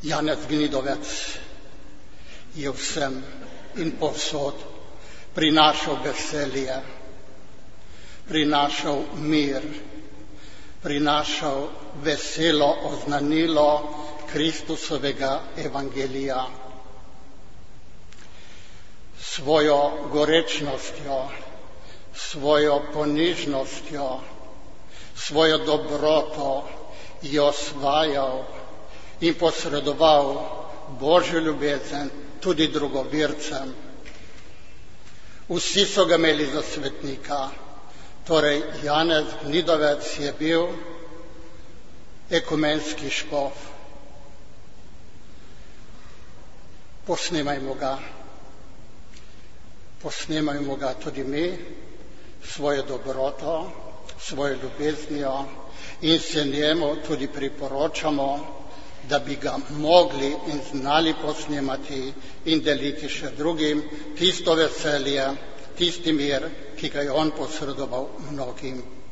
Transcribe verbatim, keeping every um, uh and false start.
Janez Gnidovec je vsem in povsod prinašal veselje, prinašal mir, prinašal veselo oznanilo Kristusovega evangelija. Svojo gorečnostjo, svojo ponižnostjo, svojo dobroto je osvajal in posredoval Božjo ljubezen tudi drugovircem. Vsi so ga imeli za svetnika, torej Janez Gnidovec je bil ekumenski škof. Posnemajmo ga, posnemajmo ga tudi mi, svojo dobroto, svojo ljubeznijo in se njemu tudi priporočamo, da bi ga mogli in znali posnemati in deliti še drugim tisto veselje, tisti mir, ki ga je on posredoval mnogim.